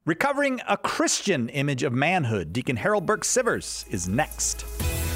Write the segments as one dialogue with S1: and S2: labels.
S1: Recovering a Christian image of manhood, Deacon Harold Burke Sivers is next.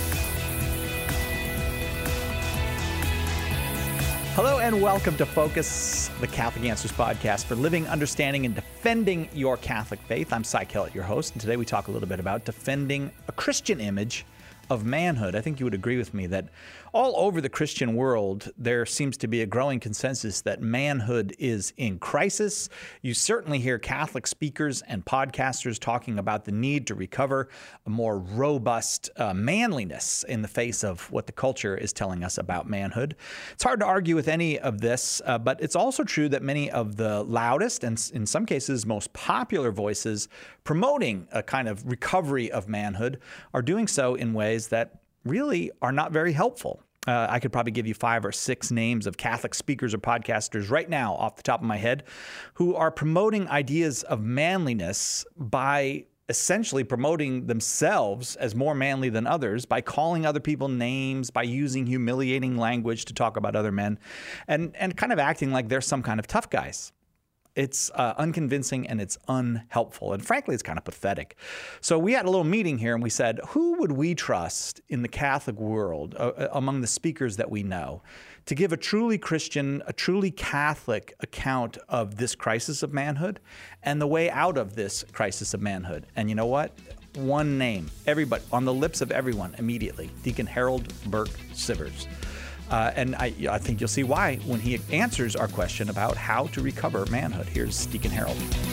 S1: Hello and welcome to Focus, the Catholic Answers podcast for living, understanding, and defending your Catholic faith. I'm Cy Kellett, your host, and today we talk a little bit about defending a Christian image of manhood. I think you would agree with me that all over the Christian world, there seems to be a growing consensus that manhood is in crisis. You certainly hear Catholic speakers and podcasters talking about the need to recover a more robust manliness in the face of what the culture is telling us about manhood. It's hard to argue with any of this, but it's also true that many of the loudest and in some cases most popular voices promoting a kind of recovery of manhood are doing so in ways that really are not very helpful. I could probably give you 5 or 6 names of Catholic speakers or podcasters right now off the top of my head who are promoting ideas of manliness by essentially promoting themselves as more manly than others, by calling other people names, by using humiliating language to talk about other men, and kind of acting like they're some kind of tough guys. It's unconvincing and it's unhelpful. And frankly, it's kind of pathetic. So we had a little meeting here and we said, who would we trust in the Catholic world among the speakers that we know to give a truly Christian, a truly Catholic account of this crisis of manhood and the way out of this crisis of manhood? And you know what? One name, everybody, on the lips of everyone immediately, Deacon Harold Burke Sivers. And I think you'll see why when he answers our question about how to recover manhood. Here's Deacon Harold.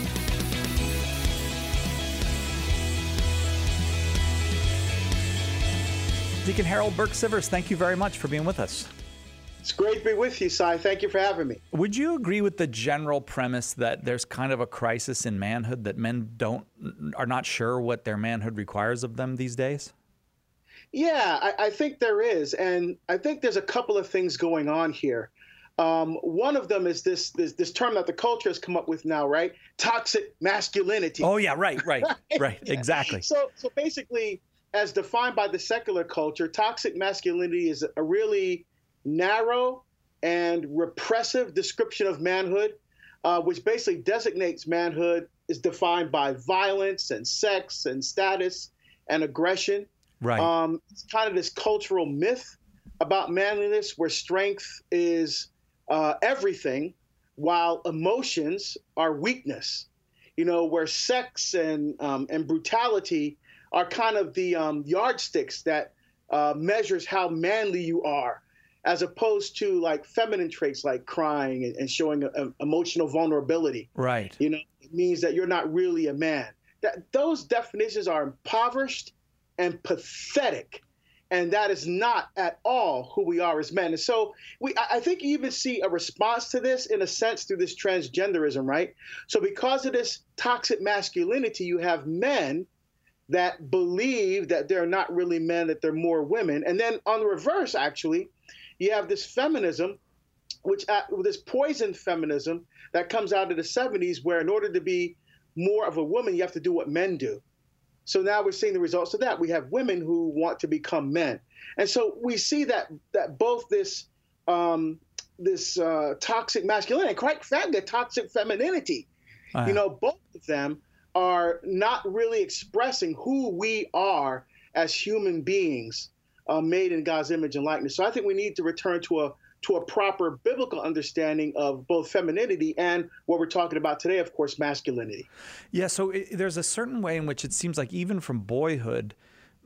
S1: Deacon Harold Burke Sivers, thank you very much for being with us.
S2: It's great to be with you, Cy. Thank you for having me.
S1: Would you agree with the general premise that there's kind of a crisis in manhood, that men are not sure what their manhood requires of them these days?
S2: Yeah, I think there is. And I think there's a couple of things going on here. One of them is this term that the culture has come up with now, right? Toxic masculinity.
S1: Oh, yeah, right,
S2: Yeah.
S1: exactly.
S2: So basically, as defined by the secular culture, toxic masculinity is a really narrow and repressive description of manhood, which basically designates manhood is defined by violence and sex and status and aggression.
S1: Right.
S2: It's kind of this cultural myth about manliness where strength is everything while emotions are weakness, where sex and brutality are kind of the yardsticks that measures how manly you are, as opposed to like feminine traits like crying and showing emotional vulnerability.
S1: Right.
S2: It means that you're not really a man. Those definitions are impoverished and pathetic, and that is not at all who we are as men. And so I think you even see a response to this in a sense through this transgenderism, right? So because of this toxic masculinity, you have men that believe that they're not really men, that they're more women. And then on the reverse, actually, you have this feminism, this poison feminism that comes out of the 70s, where in order to be more of a woman, you have to do what men do. So now we're seeing the results of that. We have women who want to become men. And so we see that both this toxic masculinity and quite frankly, toxic femininity, both of them are not really expressing who we are as human beings made in God's image and likeness. So I think we need to return to a proper biblical understanding of both femininity and what we're talking about today, of course, masculinity.
S1: Yeah, so there's a certain way in which it seems like even from boyhood,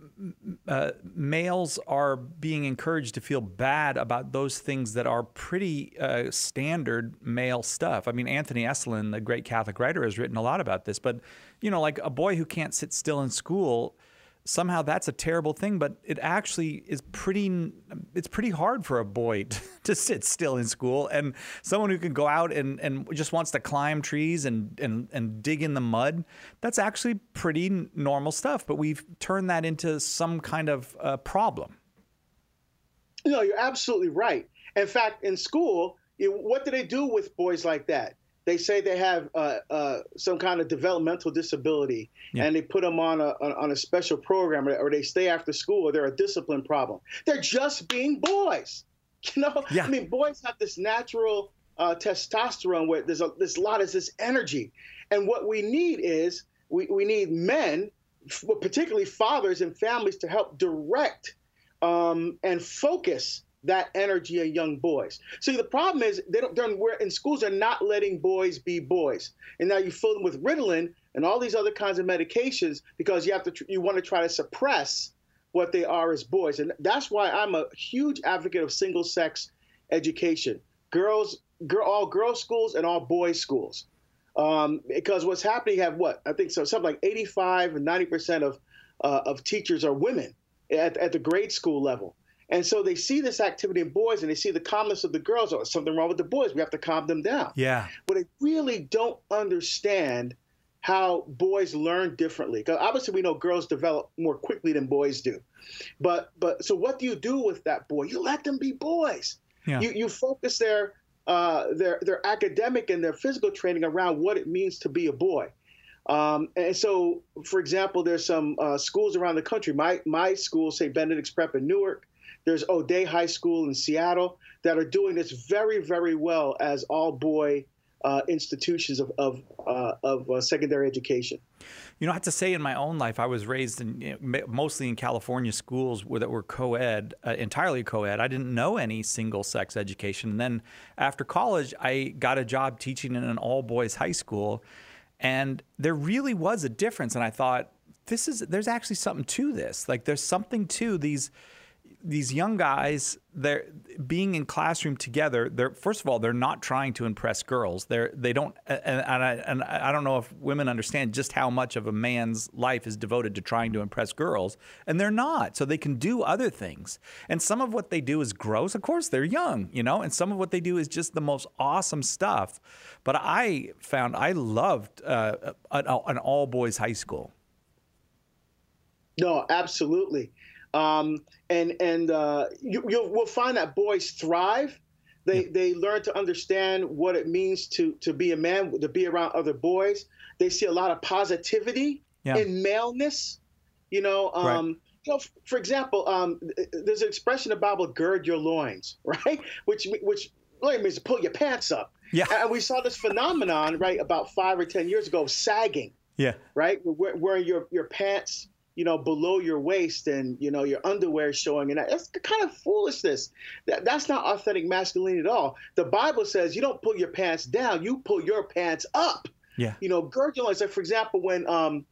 S1: males are being encouraged to feel bad about those things that are pretty standard male stuff. I mean, Anthony Esolen, the great Catholic writer, has written a lot about this. But, like a boy who can't sit still in school, somehow that's a terrible thing, but it actually is it's pretty hard for a boy to sit still in school. And someone who can go out and just wants to climb trees and dig in the mud, that's actually pretty normal stuff. But we've turned that into some kind of problem.
S2: No, you're absolutely right. In fact, in school, what do they do with boys like that? They say they have some kind of developmental disability, and they put them on a special program, or they stay after school, or they're a discipline problem. They're just being boys, Yeah. I mean, boys have this natural testosterone where there's a lot of this energy, And what we need is we need men, particularly fathers and families, to help direct and focus that energy in young boys. See, the problem is we're in schools are not letting boys be boys, and now you fill them with Ritalin and all these other kinds of medications because you want to try to suppress what they are as boys. And that's why I'm a huge advocate of single-sex education, all girls schools and all boys schools, because what's happening, you have I think something like 85 and 90% of teachers are women at the grade school level. And so they see this activity in boys and they see the calmness of the girls. Oh, something wrong with the boys. We have to calm them down.
S1: Yeah.
S2: But they really don't understand how boys learn differently. Because obviously we know girls develop more quickly than boys do. But so what do you do with that boy? You let them be boys. Yeah. You focus their academic and their physical training around what it means to be a boy. And so, for example, there's some schools around the country. My school, St. Benedict's Prep in Newark, there's O'Day High School in Seattle that are doing this very, very well as all-boy institutions of secondary education.
S1: You know, I have to say, in my own life, I was raised mostly in California schools that were co-ed, entirely co-ed. I didn't know any single-sex education. And then after college, I got a job teaching in an all-boys high school, and there really was a difference. And I thought, there's actually something to this. Like, there's something to these young guys, they're being in classroom together. First of all, they're not trying to impress girls. They don't, and I don't know if women understand just how much of a man's life is devoted to trying to impress girls, and they're not. So they can do other things. And some of what they do is gross. Of course, they're young, and some of what they do is just the most awesome stuff. But I found I loved an all boys high school.
S2: No, absolutely. We'll find that boys thrive. They learn to understand what it means to be a man, to be around other boys. They see a lot of positivity in maleness. Right. For example, there's an expression in the Bible, "Gird your loins," right? Which really means to pull your pants up. Yeah. And we saw this phenomenon, right, about 5 or 10 years ago, sagging. Yeah. Right, wearing your pants, below your waist, and your underwear showing, and that's kind of foolishness. That's not authentic masculinity at all. The Bible says you don't pull your pants down; you pull your pants up. Yeah. Gird your loins. Like, for example, when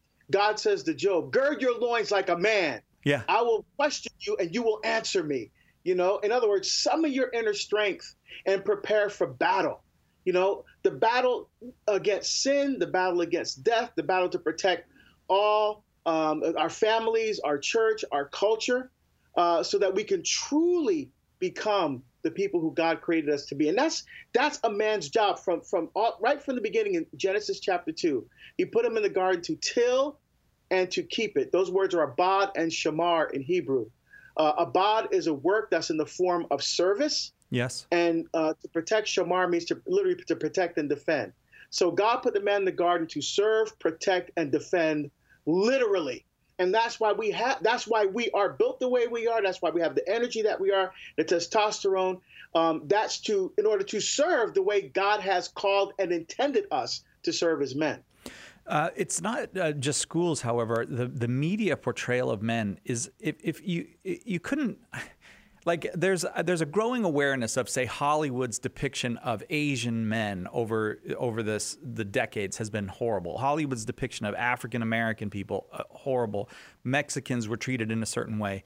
S2: God says to Job, "Gird your loins like a man." Yeah. I will question you, and you will answer me. In other words, summon your inner strength and prepare for battle. The battle against sin, the battle against death, the battle to protect all. Our families, our church, our culture, so that we can truly become the people who God created us to be. And that's a man's job right from the beginning in Genesis chapter 2. He put him in the garden to till and to keep it. Those words are abad and shamar in Hebrew. Abad is a work that's in the form of service. Yes. And to protect, shamar means literally to protect and defend. So God put the man in the garden to serve, protect, and defend, literally. And that's why we are built the way we are. That's why we have the energy that we are, the testosterone. That's in order to serve the way God has called and intended us to serve as men.
S1: It's not just schools, however. The media portrayal of men is, if you couldn't. Like, there's a growing awareness of, say, Hollywood's depiction of Asian men over the decades has been horrible. Hollywood's depiction of African American people, horrible. Mexicans were treated in a certain way.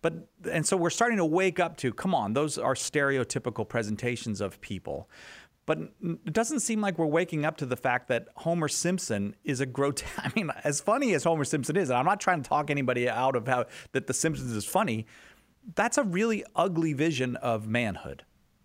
S1: And so we're starting to wake up to, come on, those are stereotypical presentations of people. But it doesn't seem like we're waking up to the fact that Homer Simpson is a grotesque. I mean, as funny as Homer Simpson is, and I'm not trying to talk anybody out of that The Simpsons is funny, that's a really ugly vision of manhood.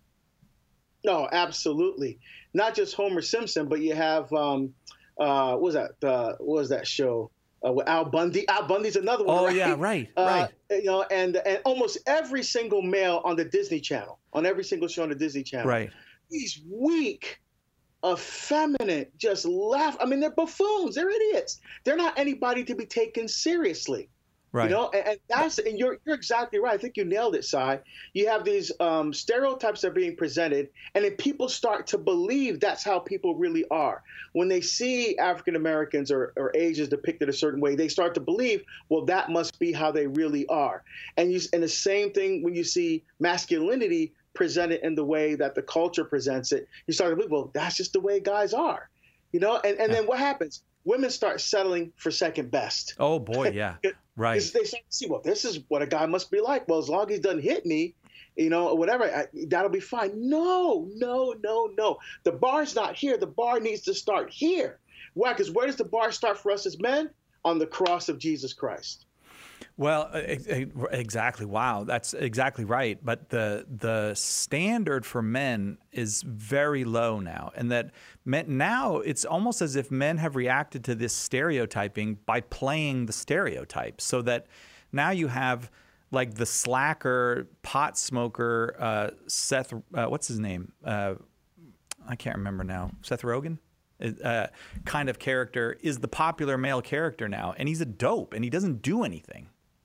S2: No, absolutely. Not just Homer Simpson, but you have what was that show with Al Bundy? Al Bundy's another one.
S1: Oh,
S2: right?
S1: Yeah, right.
S2: And almost every single male on the Disney Channel, on every single show on the Disney Channel, right? These weak, effeminate, just laugh. I mean, they're buffoons. They're idiots. They're not anybody to be taken seriously.
S1: Right.
S2: And you're exactly right. I think you nailed it, Si. You have these stereotypes that are being presented, and then people start to believe that's how people really are. When they see African Americans or Asians depicted a certain way, they start to believe, well, that must be how they really are. And the same thing when you see masculinity presented in the way that the culture presents it, you start to believe, well, that's just the way guys are, And then what happens? Women start settling for second best.
S1: Oh boy, yeah, right.
S2: They start to see, well, this is what a guy must be like. Well, as long as he doesn't hit me, or whatever, that'll be fine. No. The bar's not here. The bar needs to start here. Why? Because where does the bar start for us as men? On the cross of Jesus Christ.
S1: Well, exactly. Wow, that's exactly right. But the standard for men is very low now, and that now it's almost as if men have reacted to this stereotyping by playing the stereotype, so that now you have like the slacker pot smoker Seth. What's his name? I can't remember now. Seth Rogen. Kind of character is the popular male character now, and he's a dope, and he doesn't do anything.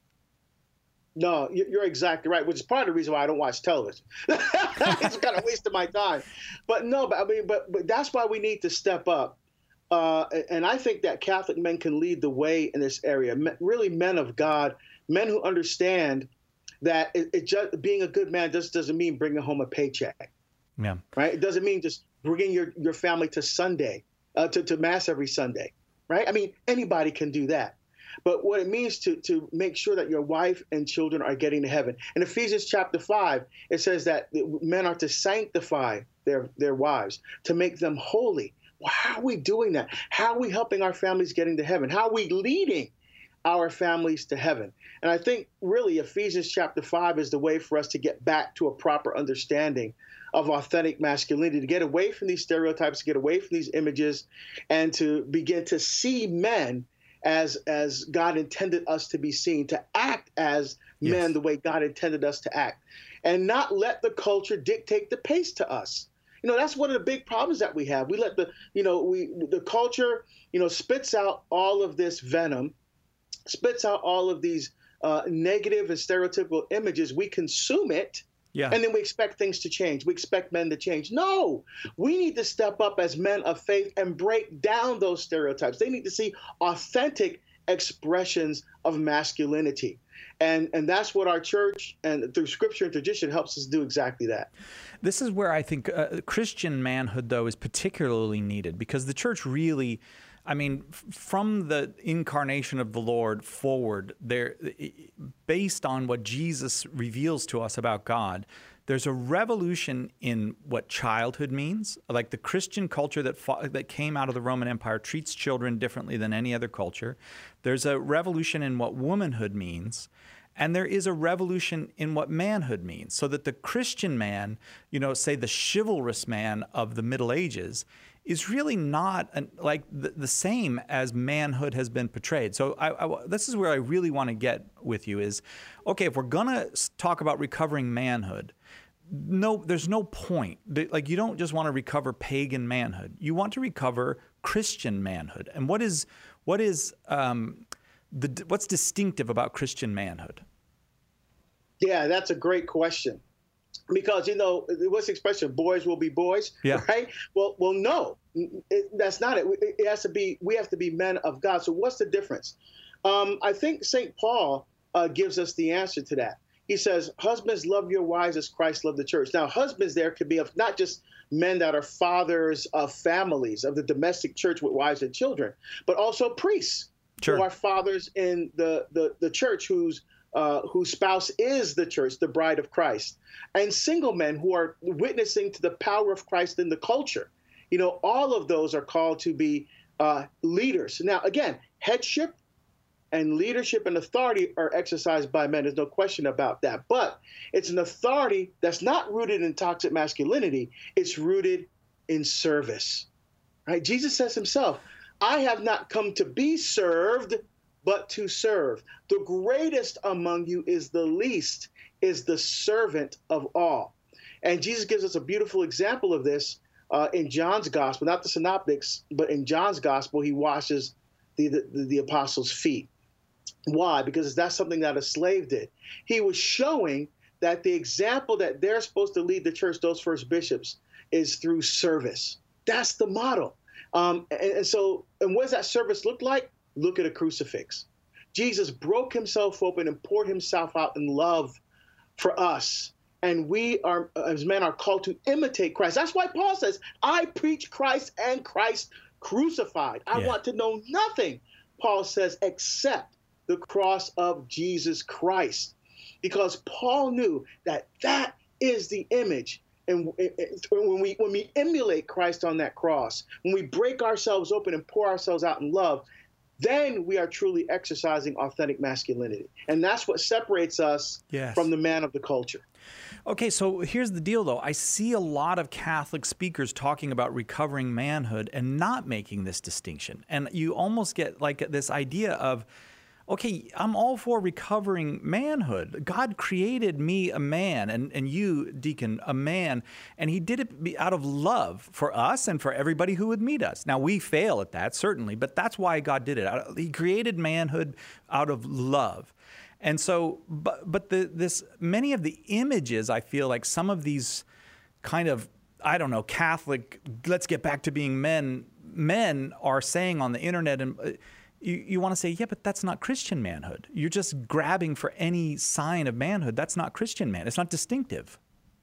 S2: No, you're exactly right, which is part of the reason why I don't watch television. It's kind of a waste of my time. But that's why we need to step up. And I think that Catholic men can lead the way in this area. Really, men of God, men who understand that being a good man just doesn't mean bringing home a paycheck.
S1: Yeah.
S2: Right. It doesn't mean just bringing your family to Sunday, to mass every Sunday. Right. I mean, anybody can do that. But what it means to make sure that your wife and children are getting to heaven. In Ephesians chapter 5, it says that men are to sanctify their wives, to make them holy. Well, how are we doing that? How are we helping our families getting to heaven? How are we leading our families to heaven? And I think really Ephesians chapter 5 is the way for us to get back to a proper understanding of authentic masculinity, to get away from these stereotypes, to get away from these images, and to begin to see men as God intended us to be seen, to act as men the way God intended us to act, and not let the culture dictate the pace to us. That's one of the big problems that we have. We let the culture, spits out all of this venom, spits out all of these negative and stereotypical images. We consume it. Yeah. And then we expect things to change. We expect men to change. No, we need to step up as men of faith and break down those stereotypes. They need to see authentic expressions of masculinity. And that's what our church and through scripture and tradition helps us do exactly that.
S1: This is where I think Christian manhood, though, is particularly needed, because the church really, from the incarnation of the Lord forward, based on what Jesus reveals to us about God, there's a revolution in what childhood means. Like the Christian culture that came out of the Roman Empire treats children differently than any other culture. There's a revolution in what womanhood means. And there is a revolution in what manhood means, so that the Christian man, say the chivalrous man of the Middle Ages, is really not the same as manhood has been portrayed. So this is where I really want to get with you is, okay, if we're going to talk about recovering manhood, no, there's no point. Like, you don't just want to recover pagan manhood. You want to recover Christian manhood. And what's distinctive about Christian manhood?
S2: Yeah, that's a great question. Because, what's the expression? Boys will be boys, right? Well, no, that's not it. It has to be. We have to be men of God. So what's the difference? I think St. Paul gives us the answer to that. He says, "Husbands, love your wives as Christ loved the church." Now, husbands there could be of not just men that are fathers of families, of the domestic church with wives and children, but also priests who are fathers in the church whose spouse is the church, the bride of Christ, and single men who are witnessing to the power of Christ in the culture. All of those are called to be leaders. Now, again, headship and leadership and authority are exercised by men. There's no question about that. But it's an authority that's not rooted in toxic masculinity. It's rooted in service. Right? Jesus says himself, "I have not come to be served, but to serve. The greatest among you is the least, is the servant of all." And Jesus gives us a beautiful example of this in John's gospel, not the synoptics, but in John's gospel, he washes the apostles' feet. Why? Because that's something that a slave did. He was showing that the example that they're supposed to lead the church, those first bishops, is through service. That's the model. And what does that service look like? Look at a crucifix. Jesus broke himself open and poured himself out in love for us. And we are, as men, are called to imitate Christ. That's why Paul says, I preach Christ and Christ crucified. I want to know nothing, Paul says, except the cross of Jesus Christ. Because Paul knew that that is the image. And when we emulate Christ on that cross, when we break ourselves open and pour ourselves out in love, then we are truly exercising authentic masculinity. And that's what separates us from the man of the culture.
S1: Okay, so here's the deal, though. I see a lot of Catholic speakers talking about recovering manhood and not making this distinction. And you almost get like this idea of, okay, I'm all for recovering manhood. God created me a man, and you, Deacon, a man, and he did it out of love for us and for everybody who would meet us. Now, we fail at that, certainly, but that's why God did it. He created manhood out of love. And so, but many of the images, I feel like some of these kind of, I don't know, Catholic, let's get back to being men are saying on the internet, and you want to say, yeah, but that's not Christian manhood. You're just grabbing for any sign of manhood. That's not Christian man. It's not distinctive.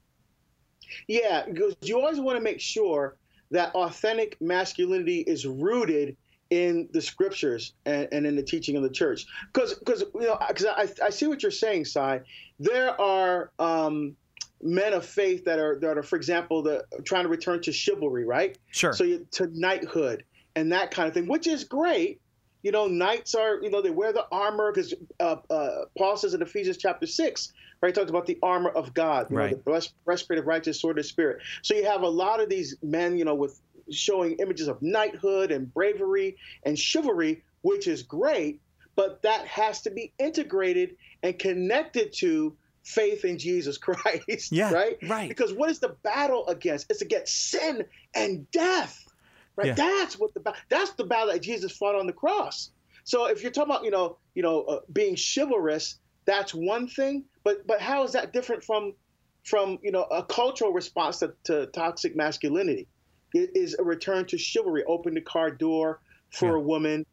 S2: Yeah, because you always want to make sure that authentic masculinity is rooted in the scriptures and in the teaching of the church. Because I see what you're saying, Cy. There are men of faith that are, for example, trying to return to chivalry, right?
S1: Sure.
S2: So to knighthood and that kind of thing, which is great. You know, knights are, they wear the armor because Paul says in Ephesians chapter 6, right, he talks about the armor of God, you know, the breastplate of righteous, sword of the spirit. So you have a lot of these men, with showing images of knighthood and bravery and chivalry, which is great, but that has to be integrated and connected to faith in Jesus Christ, right? Right. Because what is the battle against? It's against sin and death. Right, that's the battle that Jesus fought on the cross. So if you're talking about being chivalrous, that's one thing. But how is that different from a cultural response to toxic masculinity? It is a return to chivalry. Open the car door for a woman.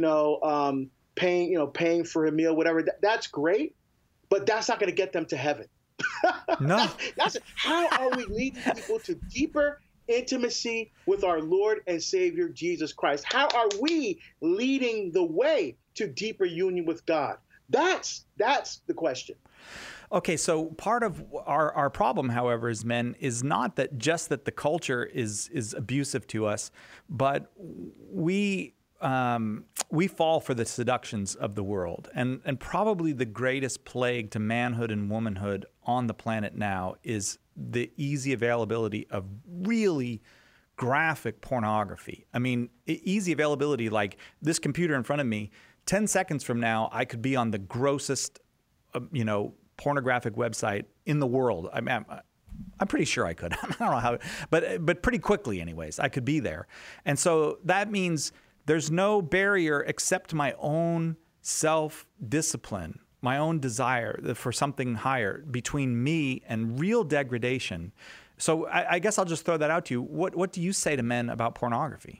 S2: Paying for a meal, whatever. That's great, but that's not going to get them to heaven.
S1: No.
S2: How are we leading people to deeper intimacy with our Lord and Savior, Jesus Christ? How are we leading the way to deeper union with God? That's the question.
S1: Okay, so part of our problem, however, as men, is not that the culture is abusive to us, but we fall for the seductions of the world. And probably the greatest plague to manhood and womanhood on the planet now is the easy availability of really graphic pornography. I mean, easy availability, like this computer in front of me, 10 seconds from now, I could be on the grossest, pornographic website in the world. I'm pretty sure I could. I don't know how, but pretty quickly anyways, I could be there. And so that means there's no barrier except my own self-discipline, my own desire for something higher between me and real degradation. So I guess I'll just throw that out to you. What do you say to men about pornography?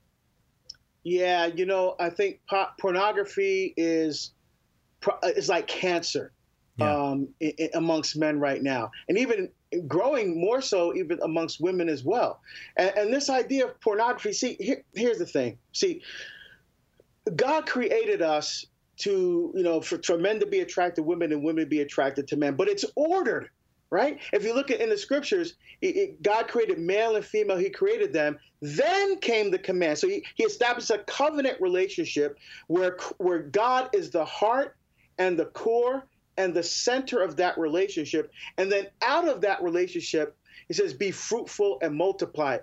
S2: Yeah, I think pornography is like cancer amongst men right now, and even growing more so even amongst women as well. And this idea of pornography, see, here's the thing. See, God created us to, for men to be attracted to women and women to be attracted to men, but it's ordered, right? If you look in the scriptures, God created male and female, he created them, then came the command. So he established a covenant relationship where God is the heart and the core and the center of that relationship. And then out of that relationship, it says, be fruitful and multiply.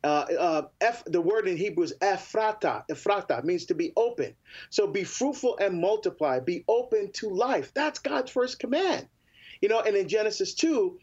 S2: The word in Hebrew is ephrata. Ephrata means to be open. So be fruitful and multiply. Be open to life. That's God's first command. And in Genesis 2,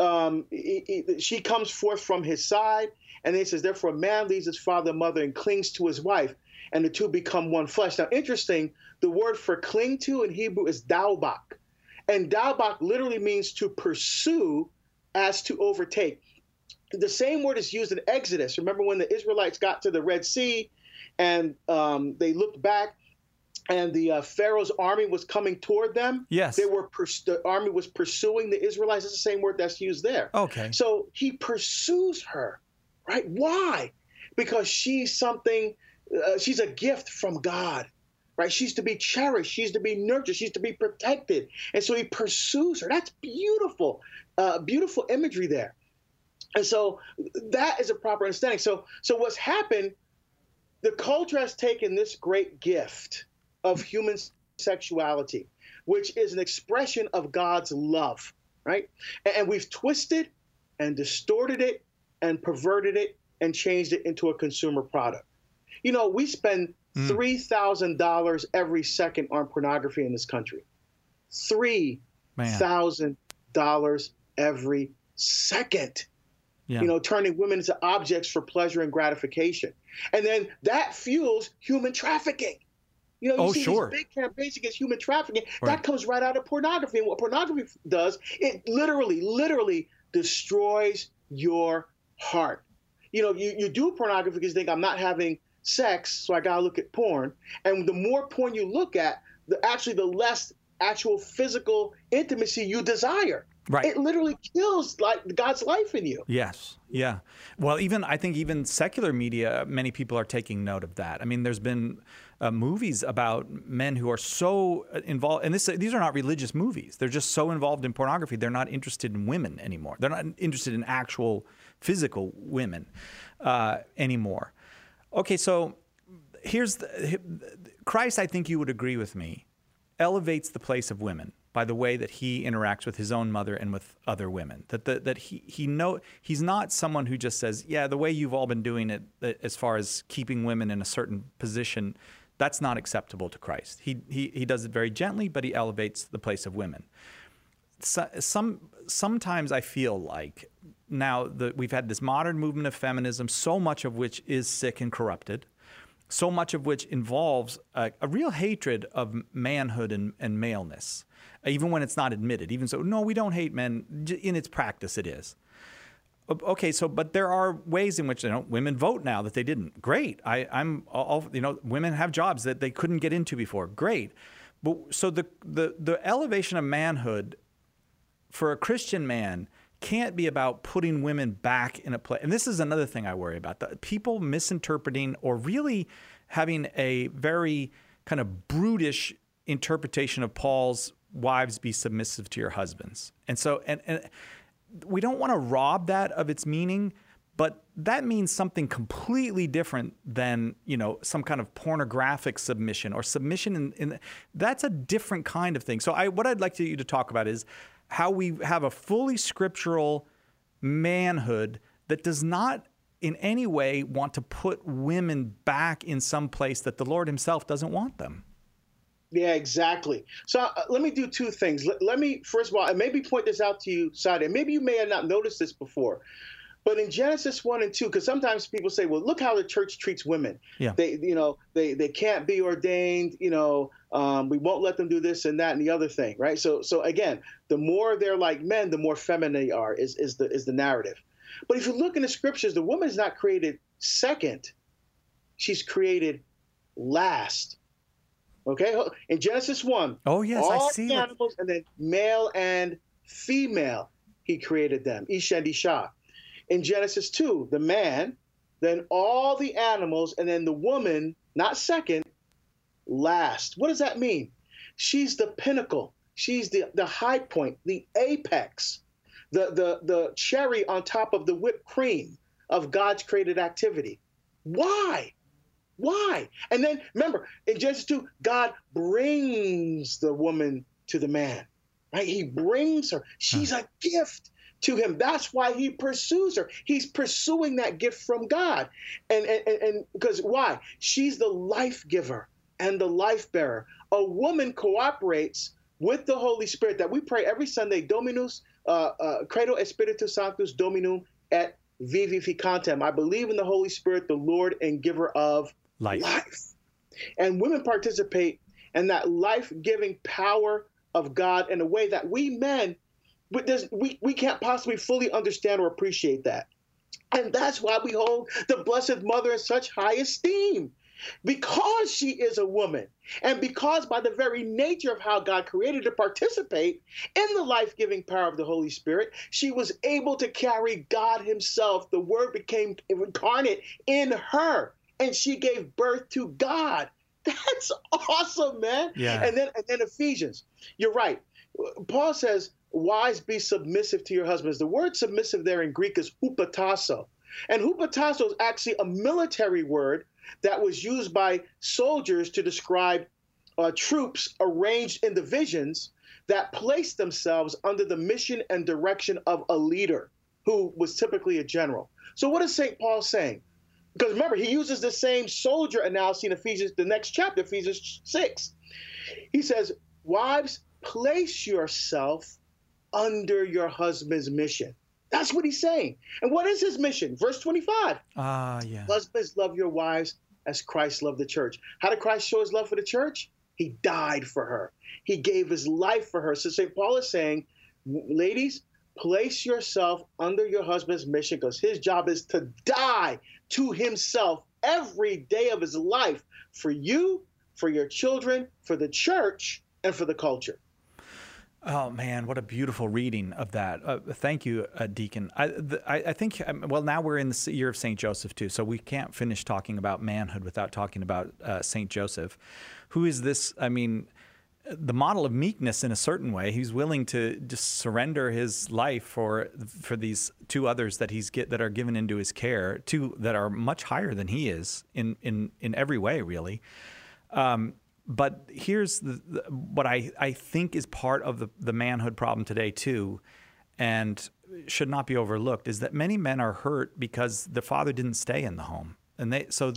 S2: she comes forth from his side. And then it says, therefore, a man leaves his father and mother and clings to his wife. and the two become one flesh. Now, interesting, the word for cling to in Hebrew is daubak. And daubak literally means to pursue as to overtake. The same word is used in Exodus. Remember when the Israelites got to the Red Sea and they looked back and the Pharaoh's army was coming toward them?
S1: Yes.
S2: The army was pursuing the Israelites. It's the same word that's used there.
S1: Okay.
S2: So he pursues her, right? Why? Because she's something, she's a gift from God, right? She's to be cherished. She's to be nurtured. She's to be protected. And so he pursues her. That's beautiful, beautiful imagery there. And so that is a proper understanding. So what's happened, the culture has taken this great gift of human sexuality, which is an expression of God's love, right? And we've twisted and distorted it and perverted it and changed it into a consumer product. You know, we spend $3,000 every second on pornography in this country. $3,000 every second.
S1: Yeah.
S2: You know, turning women into objects for pleasure and gratification. And then that fuels human trafficking. You know, you see these big campaigns against human trafficking. Right. That comes right out of pornography. And what pornography does, it literally destroys your heart. You know, you do pornography because you think I'm not having sex, so I got to look at porn. And the more porn you look at, the less actual physical intimacy you desire.
S1: Right.
S2: It literally kills God's life in you.
S1: Yes. Yeah. Well, I think even secular media, many people are taking note of that. I mean, there's been movies about men who are so involved, and these are not religious movies. They're just so involved in pornography. They're not interested in women anymore. They're not interested in actual physical women anymore. Okay, so here's Christ, I think you would agree with me, elevates the place of women by the way that he interacts with his own mother and with other women. That he's not someone who just says, yeah, the way you've all been doing it as far as keeping women in a certain position, that's not acceptable to Christ. He does it very gently, but he elevates the place of women. Sometimes I feel like now that we've had this modern movement of feminism, so much of which is sick and corrupted, so much of which involves a real hatred of manhood and maleness, even when it's not admitted. Even so, no, we don't hate men. In its practice, it is. Okay, but there are ways in which women vote now that they didn't. Great. Women have jobs that they couldn't get into before. Great. But so the elevation of manhood for a Christian man can't be about putting women back in a place. And this is another thing I worry about. People misinterpreting or really having a very kind of brutish interpretation of Paul's wives be submissive to your husbands. And so, and we don't want to rob that of its meaning, but that means something completely different than, some kind of pornographic submission or submission in that's a different kind of thing. So what I'd like you to talk about is how we have a fully scriptural manhood that does not in any way want to put women back in some place that the Lord himself doesn't want them.
S2: Yeah, exactly. So let me do two things. Let me, first of all, and maybe point this out to you, Sadia. Maybe you may have not noticed this before, but in Genesis 1 and 2, because sometimes people say, well, look how the church treats women. Yeah. They can't be ordained, we won't let them do this and that and the other thing, right? So again, the more they're like men, the more feminine they are is the narrative. But if you look in the scriptures, the woman is not created second. She's created last. Okay, in Genesis 1,
S1: oh yes,
S2: all
S1: I see
S2: the animals, and then male and female, he created them, Ish and Isha. In Genesis 2, the man, then all the animals, and then the woman, not second, last. What does that mean? She's the pinnacle. She's the high point, the apex, the cherry on top of the whipped cream of God's created activity. Why? Why? And then remember, in Genesis 2, God brings the woman to the man, right? He brings her. She's a gift to him. That's why he pursues her. He's pursuing that gift from God. And because why? She's the life giver and the life bearer. A woman cooperates with the Holy Spirit that we pray every Sunday, Dominus, Credo Spiritus Sanctus Dominum et vivificantem. I believe in the Holy Spirit, the Lord and giver of life. And women participate in that life-giving power of God in a way that we men, we can't possibly fully understand or appreciate that. And that's why we hold the Blessed Mother in such high esteem, because she is a woman, and because by the very nature of how God created to participate in the life-giving power of the Holy Spirit, she was able to carry God himself. The Word became incarnate in her, and she gave birth to God. That's awesome, man.
S1: Yeah.
S2: And then Ephesians, you're right. Paul says, wives, be submissive to your husbands. The word submissive there in Greek is hupotasso. And hupotasso is actually a military word that was used by soldiers to describe troops arranged in divisions that placed themselves under the mission and direction of a leader who was typically a general. So what is St. Paul saying? Because remember, he uses the same soldier analogy in Ephesians, the next chapter, Ephesians 6. He says, wives, place yourself under your husband's mission. That's what he's saying. And what is his mission? Verse 25.
S1: Yeah.
S2: Husbands, love your wives as Christ loved the church. How did Christ show his love for the church? He died for her. He gave his life for her. So St. Paul is saying, ladies, place yourself under your husband's mission, because his job is to die to himself every day of his life for you, for your children, for the church, and for the culture.
S1: Oh, man, what a beautiful reading of that. Thank you, Deacon. I think, well, now we're in the year of St. Joseph, too, so we can't finish talking about manhood without talking about St. Joseph. Who is this? I mean, the model of meekness in a certain way. He's willing to just surrender his life for these two others that are given into his care, two that are much higher than he is in every way, really. But here's what I think is part of the manhood problem today, too, and should not be overlooked, is that many men are hurt because the father didn't stay in the home. And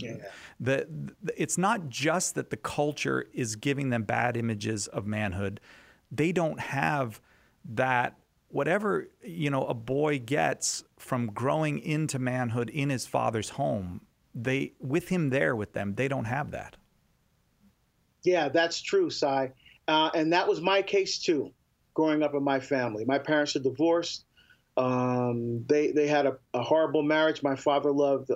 S1: it's not just that the culture is giving them bad images of manhood. They don't have that, whatever, a boy gets from growing into manhood in his father's home, with him there with them, they don't have that.
S2: Yeah, that's true, Cy. And that was my case, too, growing up in my family. My parents are divorced. They had a horrible marriage. My father loved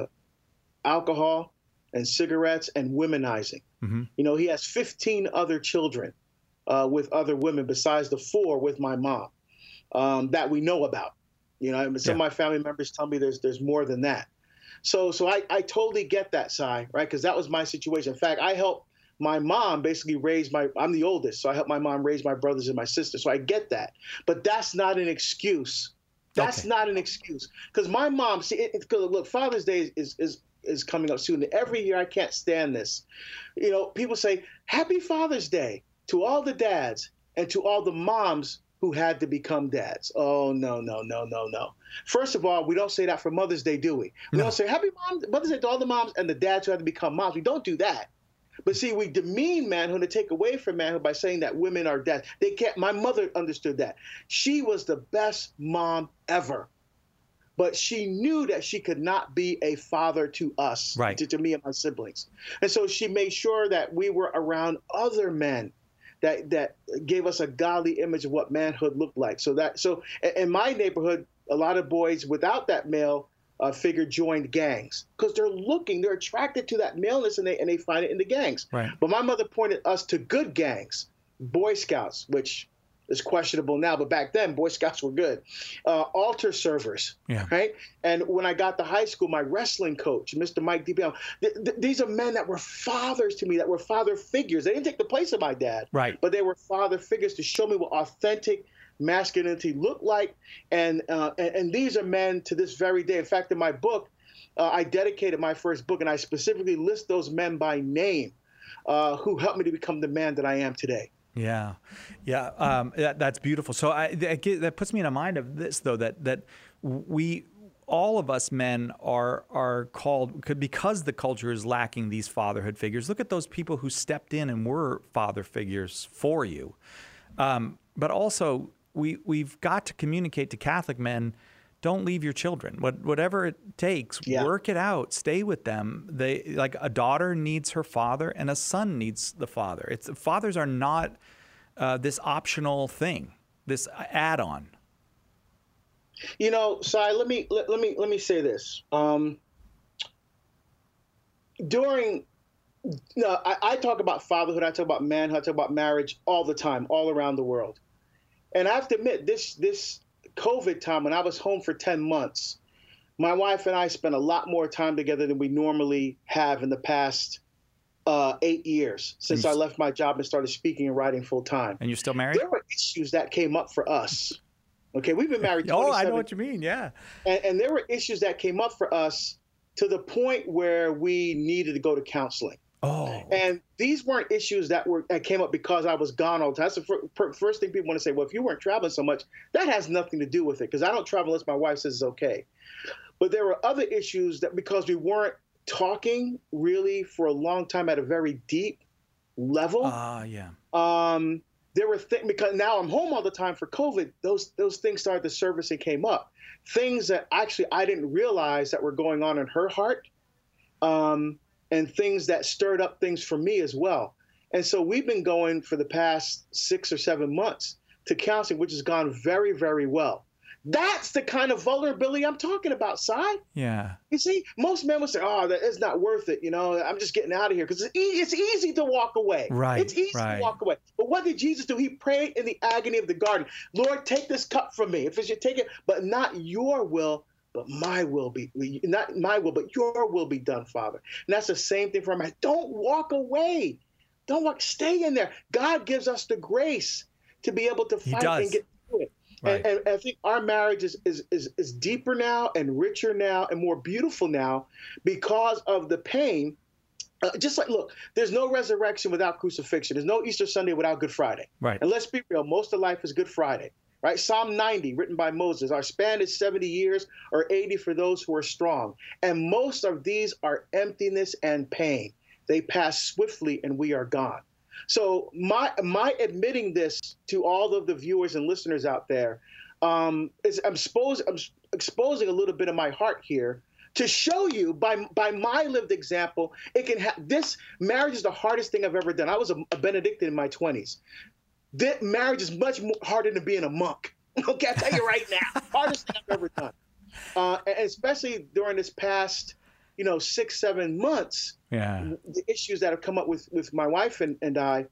S2: alcohol and cigarettes and womenizing. Mm-hmm. He has 15 other children with other women besides the 4 with my mom that we know about. Some of my family members tell me there's more than that. So I totally get that, Cy, right? Because that was my situation. In fact, I helped my mom basically I'm the oldest, so I helped my mom raise my brothers and my sister. So I get that. But that's not an excuse. That's not an excuse. Because my mom, look, Father's Day is coming up soon. Every year, I can't stand this. People say, Happy Father's Day to all the dads and to all the moms who had to become dads. Oh, no. First of all, we don't say that for Mother's Day, do we? We don't say Happy Mother's Day to all the moms and the dads who had to become moms. We don't do that. But see, we demean manhood and take away from manhood by saying that women are dads. They can't. My mother understood that. She was the best mom ever. But she knew that she could not be a father to us, right, to me and my siblings. And so she made sure that we were around other men that gave us a godly image of what manhood looked like. So in my neighborhood, a lot of boys without that male figure joined gangs because they're attracted to that maleness and they find it in the gangs. Right. But my mother pointed us to good gangs, Boy Scouts, which is questionable now, but back then Boy Scouts were good. Altar servers, right? And when I got to high school, my wrestling coach, Mr. Mike DiBiano, these are men that were fathers to me, that were father figures. They didn't take the place of my dad, right? But they were father figures to show me what authentic masculinity looked like, and these are men to this very day. In fact, in my book, I dedicated my first book, and I specifically list those men by name who helped me to become the man that I am today.
S1: Yeah. That's beautiful. So that puts me in a mind of this, though, that we, all of us men are called, because the culture is lacking these fatherhood figures. Look at those people who stepped in and were father figures for you. But also, we've got to communicate to Catholic men don't leave your children. Whatever it takes, work it out. Stay with them. Like a daughter needs her father, and a son needs the father. Fathers are not this optional thing, this add-on.
S2: You know, Sai, let me say this. I talk about fatherhood, I talk about manhood, I talk about marriage all the time, all around the world. And I have to admit, this COVID time, when I was home for 10 months, my wife and I spent a lot more time together than we normally have in the past 8 years since I left my job and started speaking and writing full time.
S1: And you're still married?
S2: There were issues that came up for us. Okay, we've been married 27
S1: Oh, I know what you mean, yeah.
S2: And there were issues that came up for us to the point where we needed to go to counseling.
S1: Oh.
S2: And these weren't issues that came up because I was gone all the time. That's the first thing people want to say. Well, if you weren't traveling so much, that has nothing to do with it, because I don't travel unless my wife says it's okay. But there were other issues that, because we weren't talking really for a long time at a very deep level. There were things, because now I'm home all the time for COVID, those things started to surface and came up. Things that actually I didn't realize that were going on in her heart. And things that stirred up things for me as well. And so we've been going for the past 6 or 7 months to counseling, which has gone very, very well. That's the kind of vulnerability I'm talking about, Si.
S1: Yeah.
S2: You see, most men would say, oh, that is not worth it. You know, I'm just getting out of here, because it's easy to walk away.
S1: Right.
S2: It's easy to walk away. But what did Jesus do? He prayed in the agony of the garden. Lord, take this cup from me. If it should take it, but not your will, but my will be, not my will, but your will be done, Father. And that's the same thing for a man. Don't walk away. Don't walk, stay in there. God gives us the grace to be able to fight and get through it. Right. And I think our marriage is deeper now and richer now and more beautiful now because of the pain. Just like, look, there's no resurrection without crucifixion. There's no Easter Sunday without Good Friday.
S1: Right.
S2: And let's be real, most of life is Good Friday. Right? Psalm 90, written by Moses. Our span is 70 years or 80 for those who are strong. And most of these are emptiness and pain. They pass swiftly and we are gone. So my admitting this to all of the viewers and listeners out there is I'm exposing a little bit of my heart here to show you by my lived example, it can this marriage is the hardest thing I've ever done. I was a Benedictine in my 20s. That marriage is much more harder than being a monk. Okay, I'll tell you right now, hardest thing I've ever done. And especially during this past, 6, 7 months, the issues that have come up with my wife and I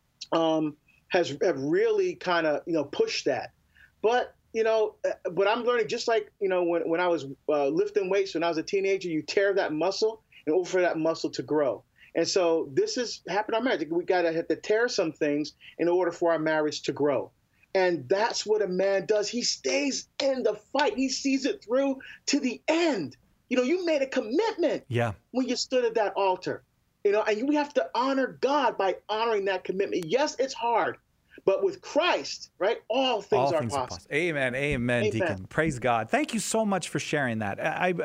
S2: have really kind of, pushed that. But, but I'm learning, just like, when I was lifting weights when I was a teenager, you tear that muscle in order for that muscle to grow. And so this has happened in our marriage. We got to have to tear some things in order for our marriage to grow. And that's what a man does. He stays in the fight. He sees it through to the end. You made a commitment when you stood at that altar, and we have to honor God by honoring that commitment. Yes, it's hard, but with Christ, right, all things are possible.
S1: Amen. Amen, Deacon. Praise God. Thank you so much for sharing that.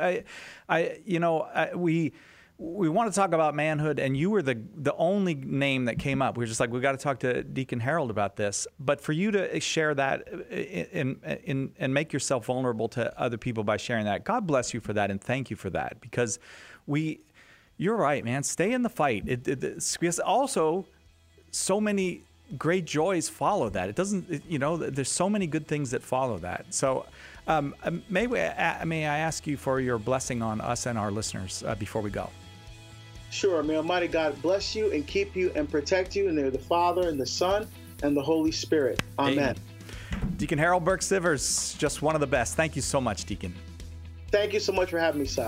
S1: We want to talk about manhood, and you were the only name that came up. We were just like, we got to talk to Deacon Harold about this. But for you to share that and make yourself vulnerable to other people by sharing that, God bless you for that, and thank you for that, because you're right, man. Stay in the fight. Because also, so many great joys follow that. It doesn't, there's so many good things that follow that. So may I ask you for your blessing on us and our listeners before we go?
S2: Sure. May Almighty God bless you and keep you and protect you. And they're the Father and the Son and the Holy Spirit. Amen.
S1: Deacon Harold Burke-Sivers, just one of the best. Thank you so much, Deacon.
S2: Thank you so much for having me, Si.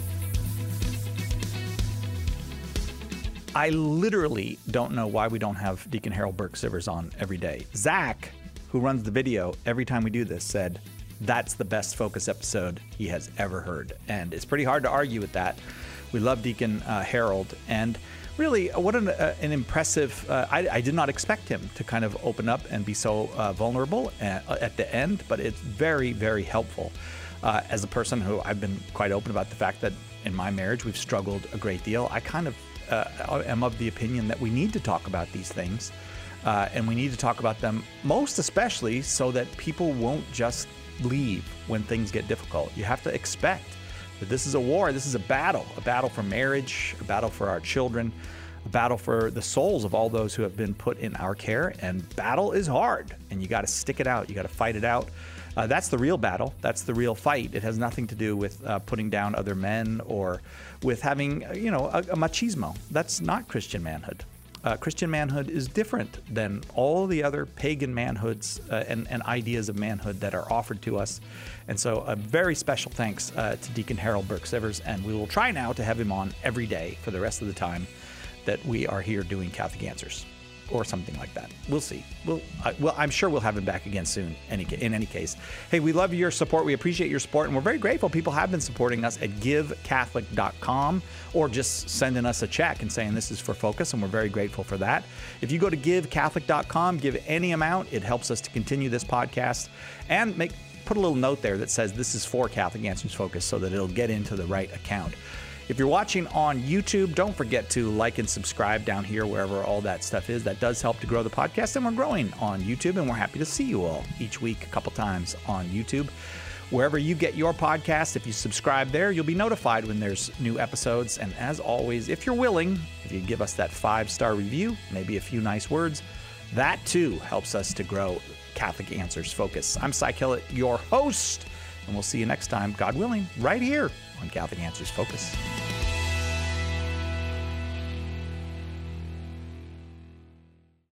S1: I literally don't know why we don't have Deacon Harold Burke-Sivers on every day. Zach, who runs the video every time we do this, said that's the best Focus episode he has ever heard. And it's pretty hard to argue with that. We love Deacon Harold. And really, what an impressive, I did not expect him to kind of open up and be so vulnerable at the end, but it's very, very helpful. As a person who I've been quite open about the fact that in my marriage we've struggled a great deal, I kind of am of the opinion that we need to talk about these things, and we need to talk about them most especially so that people won't just leave when things get difficult. You have to expect that this is a war. This is a battle for marriage, a battle for our children, a battle for the souls of all those who have been put in our care. And battle is hard, and you got to stick it out. You got to fight it out. That's the real battle. That's the real fight. It has nothing to do with putting down other men or with having, a machismo. That's not Christian manhood. Christian manhood is different than all the other pagan manhoods and ideas of manhood that are offered to us. And so a very special thanks to Deacon Harold Burke-Sivers, and we will try now to have him on every day for the rest of the time that we are here doing Catholic Answers, or something like that. We'll see. I'm sure we'll have him back again soon, in any case. Hey, we love your support. We appreciate your support, and we're very grateful. People have been supporting us at givecatholic.com or just sending us a check and saying this is for Focus, and we're very grateful for that. If you go to givecatholic.com, give any amount. It helps us to continue this podcast, and put a little note there that says this is for Catholic Answers Focus so that it'll get into the right account. If you're watching on YouTube, don't forget to like and subscribe down here, wherever all that stuff is. That does help to grow the podcast, and we're growing on YouTube, and we're happy to see you all each week a couple times on YouTube. Wherever you get your podcast, if you subscribe there, you'll be notified when there's new episodes. And as always, if you're willing, if you give us that 5-star review, maybe a few nice words, that too helps us to grow Catholic Answers Focus. I'm Cy Kellett, your host, and we'll see you next time, God willing, right here on Catholic Answers Focus.